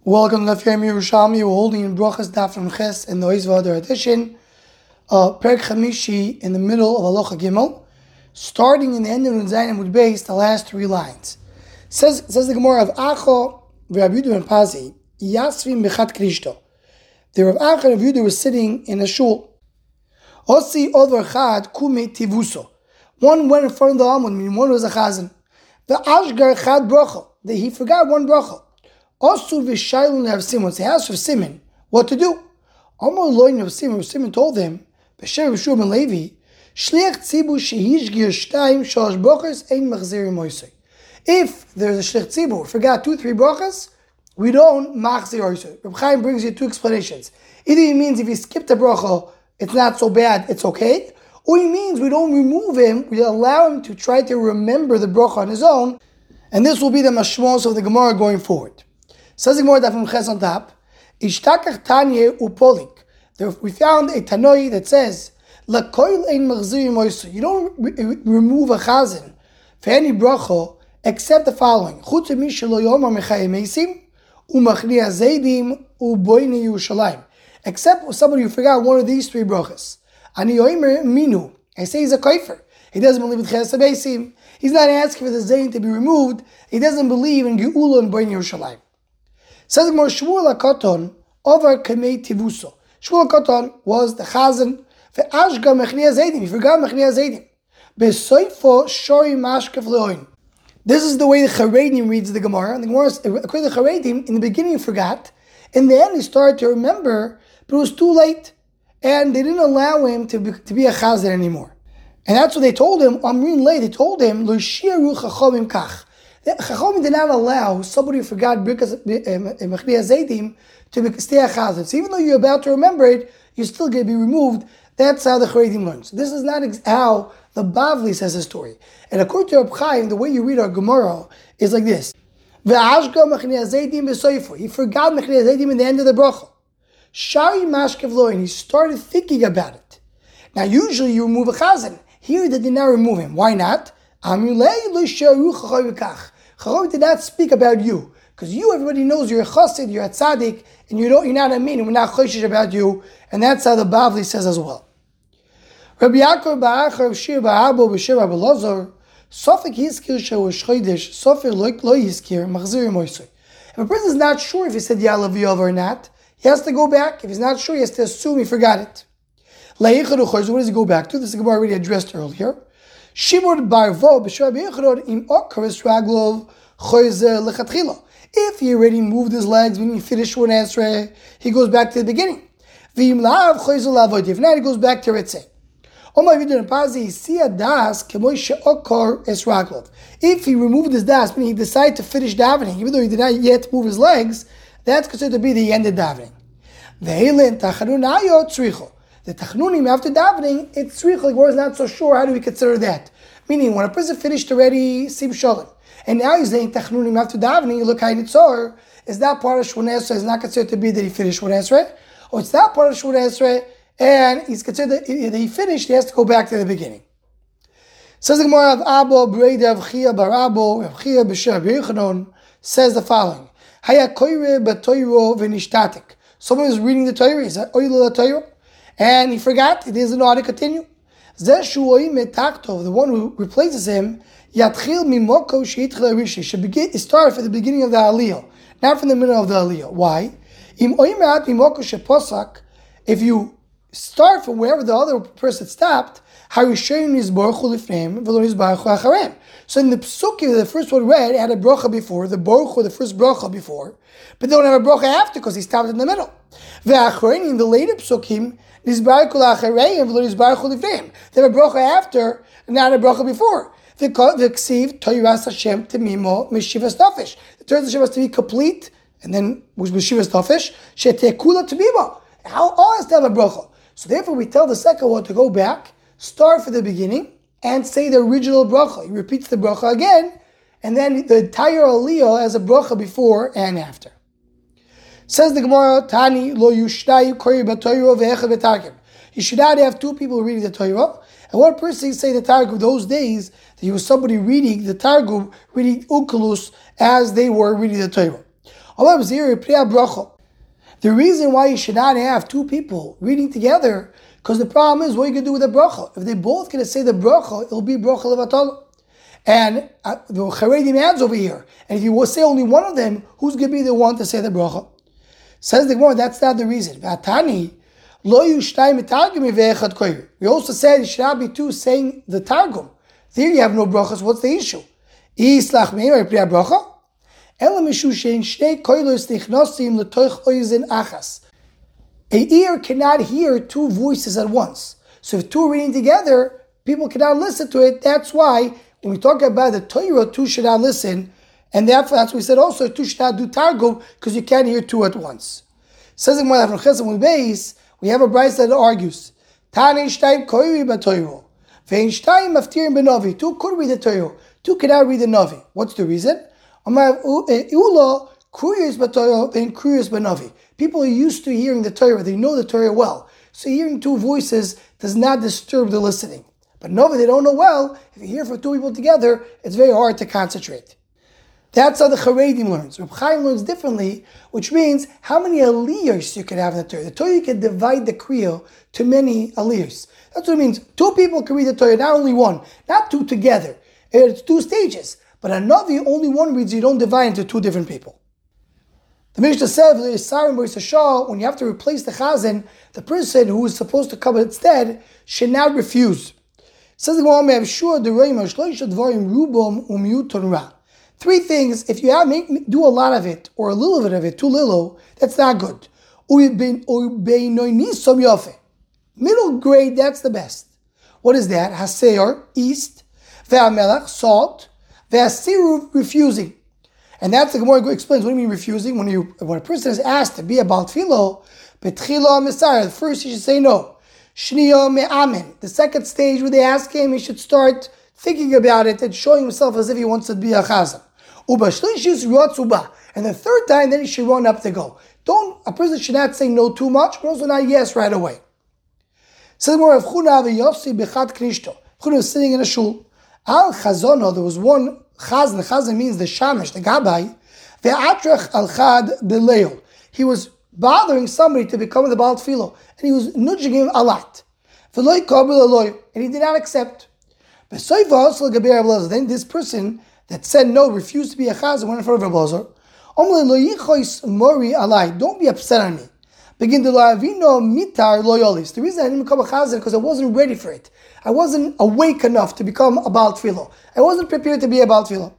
Welcome to the Fam Yerushalmi. We're holding in Brachas Daf from Ches in the Oizvader edition, Perek Chamishi in the middle of Halacha Gimel, starting in the end of Nun Zayin Amud Beis, the last three lines. Says the Gemara of Acho v'Rav Yehuda ben Pazi, Yasvim b'chat Krishto. The Rav Acho and Rav Yehuda were sitting in a shul. Osi odvar chad kume tivuso. One went in front of the Amud, meaning one was a chazan. The Ashgar chad bracha, that he forgot one bracha. Also, Vishailun have Simon. He asked for Simon what to do. Amar loin of Simon. Simon told him, B'shem Yeshua ben Levi, Shliach Tzibu shehishgir shtayim shalosh brachas ein machziri moisei. If there's a shliach tzibur, forgot 2-3 brachas, we don't machzir moisei. Reb Chaim brings you two explanations. Either he means if he skipped a bracha, it's not so bad, it's okay, or he means we don't remove him, we allow him to try to remember the bracha on his own, and this will be the mashmos of the Gemara going forward. Says the Gemara that from Ches on top, Ishtakach Tanya upolik. We found a Tanoi that says, Lakoil ein machziri moisei. You don't remove a chazan for any bracha except the following: Chutz mishelo yomar mechayim eisim umachnia zeidim uboini Yerushalayim. Except somebody who forgot one of these three brachas. Ani yoimer minu. I say he's a kaifer. He doesn't believe in ches habeisim. He's not asking for the zayin to be removed. He doesn't believe in geula and boini Yerushalayim. Says more Shmuel HaKaton over Kamei Tivuso. Shmuel HaKaton was the chazan for Ashga Mechnia Zaydim. He forgot Mechnia Zaydim. Besoifo Shori Mashkef Leoin. This is the way the Charedim reads the Gemara. And the Gemara, according to the Charedim, in the beginning he forgot. In the end he started to remember, but it was too late. And they didn't allow him to be a chazan anymore. And that's what they told him. Amrin Lei, they told him, Lo Shiru Chachamim Kach. Chachamim did not allow somebody who forgot Birkas Mechnia Zaydim to stay a chazan. So even though you're about to remember it, you're still going to be removed. That's how the Charedim learns. This is not how the Bavli says the story. And according to Reb Chaim, the way you read our Gemara is like this: Ve'ashga Mechnia Zaydim b'soifo. He forgot Mechnia Zaydim in the end of the bracha. Shari mashkev lo, and he started thinking about it. Now, usually you remove a chazan. Here they did not remove him. Why not? Chachamim did not speak about you, because you, everybody knows you're a chassid, you're a tzaddik, and you're not a min, and we're not choshish about you, and that's how the Bavli says as well. Rabbi Yaakov ba'achar Shir ba'abo b'Shir Rabbi Elazar, Sofik hiskir she'ush chodesh, Sofik lo hiskir machziri moisei. If a person is not sure if he said Ya'alav V'yov or not, he has to go back. If he's not sure, he has to assume he forgot it. La'ichad u'chodesh, what does he go back to? This is the Gemara already addressed earlier. Shimon barvo b'Shir Echad im okaris raglov choyze lechatchila. If he already moved his legs when he finished one answer, he goes back to the beginning. V'im la'av choyze la'avoid. If not, he goes back to Ritzeh. If he removed his das, meaning he decided to finish davening, even though he did not yet move his legs, that's considered to be the end of davening. The tachnunim after davening, it's tzricha. Like we're not so sure. How do we consider that? Meaning, when a person finished already sim shalom, and now he's saying tachnunim after davening, you look how it's is that part of Shmona Esrei? Is not considered to be that he finished Shmona Esrei, or it's not part of Shmona Esrei, and he's considered that he finished. He has to go back to the beginning. Says the Gemara of Abo Breida of Chia Barabo of Chia B'Shar B'Yechanon says the following: Haya koire b'toiro v'nishtatik. Someone is reading the Torah. Is that oil Torah? And he forgot, he doesn't know how to continue. The one who replaces him, should start from the beginning of the aliyah, not from the middle of the aliyah. Why? If you start from wherever the other person stopped, so in the psukim, the first one read, it had a bracha before, the baruch the first bracha before, but they don't have a bracha after because he stopped in the middle. In the later psukim, they have a bracha after, not a bracha before. The ksiv toiras Hashem temimo meshivas nafesh. The Torah Hashem has to be complete, and then with meshivas nafesh shetekula temimo. How all has to have a bracha. So therefore, we tell the second one to go back, start from the beginning, and say the original bracha. He repeats the bracha again, and then the entire aliyah has a bracha before and after. Says the Gemara, Tani lo yushnayu kori b'Torah ve'echad b'targum. You should not have two people reading the Torah, and one person say the Targum. Those days, there was somebody reading the Targum, reading Unkelus as they were reading the Torah. The reason why you should not have two people reading together, because the problem is what you can do with the bracha. If they both can say the bracha, it'll be bracha levatala. And the Charedim adds over here. And if you will say only one of them, who's going to be the one to say the bracha? Says the Gemara, that's not the reason. We also said it should not be two saying the targum. There you have no brachas. What's the issue? A ear cannot hear two voices at once. So if two are reading together, people cannot listen to it. That's why when we talk about the Torah, two should not listen. And therefore, that's what we said also, two should not do targum because you can't hear two at once. Says in one base, we have a brayso that argues, two could read the Torah, two cannot read the Navi. What's the reason? People are used to hearing the Torah, they know the Torah well. So hearing two voices does not disturb the listening. But Navi, they don't know well. If you hear from two people together, it's very hard to concentrate. That's how the Charedim learns. Reb Chaim learns differently, which means how many aliyos you can have in the Torah. The Torah, you can divide the kriya to many aliyos. That's what it means. Two people can read the Torah, not only one, not two together. It's two stages. But a Navi, only one reads, you don't divide into two different people. The Mishnah says, when you have to replace the chazan, the person who is supposed to come instead should not refuse. Says the Gemara, three things, if you do a lot of it, or a little bit of it, too little, that's not good. Middle grade, that's the best. What is that? Haseor, east, ve'amelach, salt, ve'asiru, refusing. And that's the Gemara explains, what do you mean refusing? When a person is asked to be about philo, betchilo Messiah, first he should say no. Shniyo me'amen. The second stage where they ask him, he should start thinking about it and showing himself as if he wants to be a chazan. And the third time, then he should run up to go. A person should not say no too much, but also not yes right away. Says more of Chuna v'Yossi b'chat knishto. Chuna was sitting in a shul. Al chazono, there was one chazan. Chazan means the shamish, the gabbai. Ve'atrach al chad b'leil. He was bothering somebody to become the Baal Tefillah, and he was nudging him a lot. And he did not accept. Then this person that said no, refused to be a chazan, went in front of Rabbi Elazar. Don't be upset on me. Begin to mitar loyalis. The reason I didn't become a chazan because I wasn't ready for it. I wasn't awake enough to become a Baal Tefillah. I wasn't prepared to be a Baal Tefillah.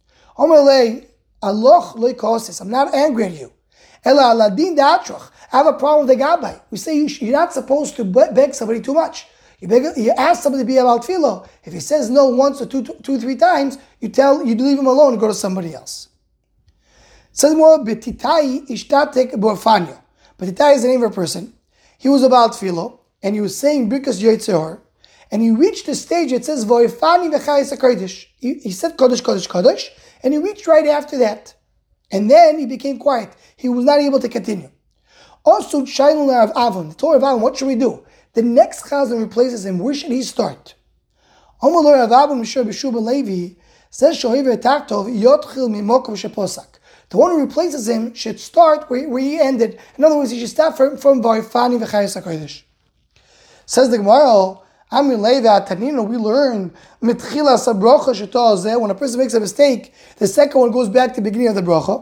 I'm not angry at you. I have a problem with the gabbai. We say you're not supposed to beg somebody too much. You ask somebody to be about philo. If he says no once or two, 3 times, you leave him alone and go to somebody else. Says more, Betitai ishtatek borfanyo. Betitai is the name of a person. He was about philo, and he was saying Birkas Yotzehor, and he reached the stage, it says, Voifani v'chayis HaKodesh. He said Kodesh, Kodesh, Kodesh, and he reached right after that. And then he became quiet. He was not able to continue. Also, Shailun of Avon, the Torah of Avon, what should we do? The next chazan replaces him. Where should he start? Amalor of Avon, Mishra B'Shuba Levi, says Shohever Taktov, Yotchil Mimokov Sheposak. The one who replaces him should start where he ended. In other words, he should start from Varifani V'Chayis HaKodesh. Says the Gemara, Amir Leva Tanino, we learn Mitchila Sabrocha Shetozeh, when a person makes a mistake, the second one goes back to the beginning of the bracha.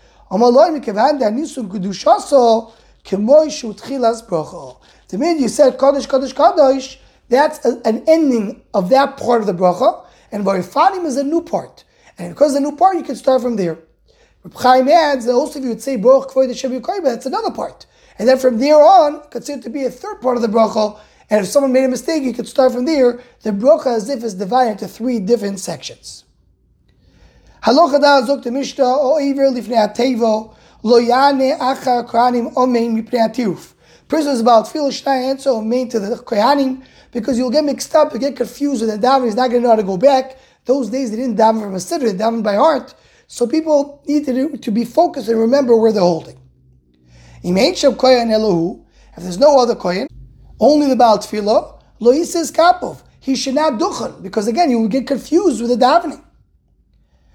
The minute you said Kodesh, Kodesh, Kodesh, that's an ending of that part of the bracha, and Varifanim is a new part. And because it's a new part, you can start from there. Reb Chaim adds that also if you would say Baruch Kvoid Hashem Yekayim, that's another part. And then from there on, considered to be a third part of the bracha. And if someone made a mistake, you could start from there. The bracha as if it's divided into 3 different sections. Halacha da zok the Mishnah o iver lifnei hatevo lo yane achar kohanim omein mipnei hatiruf. Person is about feel shnai answer omein to the kohanim because you'll get mixed up, you get confused with the daven. He's not going to know how to go back. Those days they didn't daven from a siddur, they daven by heart. So people need to be focused and remember where they're holding. If there's no other kohen, only the Baal Tefillah, lo yises kapov. He should not duchen, because again, you will get confused with the davening.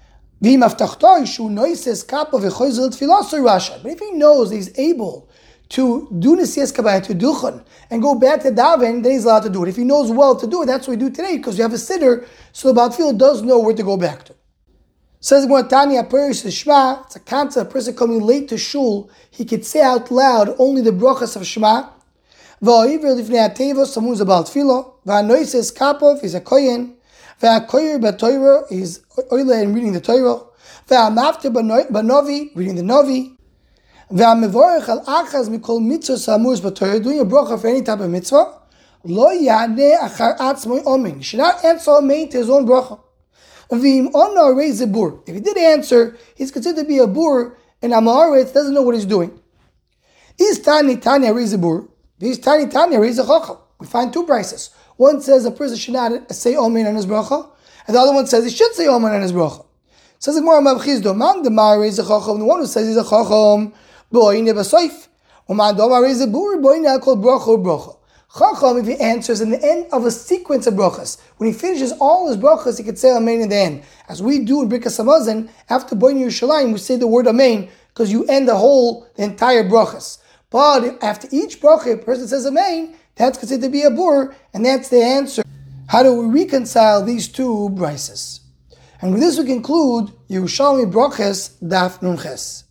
if he knows he's able to do Nesiyas Kabbalah, to Dulchan, and go back to daven, then he's allowed to do it. If he knows well to do it, that's what we do today, because you have a sitter, so the Baal Tefillah does know where to go back to. Says Tanya, Shema, it's a concept, a person coming late to shul, he could say out loud only the brachas of Shema. Someone who's a Baal Tefillah. V'anoises kapov is a kohen. V'akoyer b'Torah is oile and reading the Torah. V'amafter b'novi, reading the Novi. V'amevorech al achaz mikol mitzvah samus b'Torah, doing a bracha for any type of mitzvah. Lo ya'neh achar atzmoi omen. He should not answer omen to his own bracha. V'im ono raise a bur. If he did answer, he's considered to be a bur, and Amaretz doesn't know what he's doing. Is Tani raise a bur? These Tani raise a chacham. We find two prices. One says a person should not say omen on his bracha, and the other one says he should say omen on his bracha. Says the Gemara Mavchizdo, man the mar raise a chacham, the one who says he's a chacham, boine b'soif, uman do mar raise a bur, boine called bracha or bracha. Chacham, if he answers in the end of a sequence of brachas, when he finishes all his brachas, he could say amen in the end. As we do in Birkas Hamazon, after boine Yerushalayim, we say the word amen because you end the entire brachas. But after each bracha, a person says amen, that's considered to be a bur, and that's the answer. How do we reconcile these two brises? And with this we conclude Yerushalmi Brachas Daf Nun Ches.